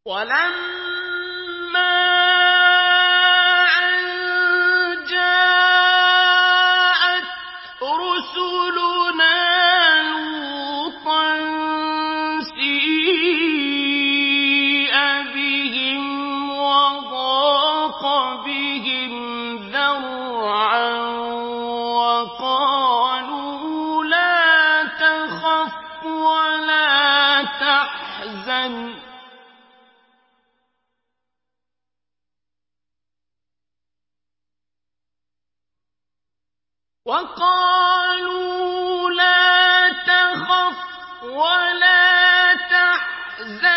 وَلَمَّا أَن جَاءَتْ رُسُلُنَا لُوطًا سِيءَ بِهِمْ وَضَاقَ بِهِمْ ذَرْعًا وَقَالُوا لَا تَخَفْ وَلَا تَحْزَنْ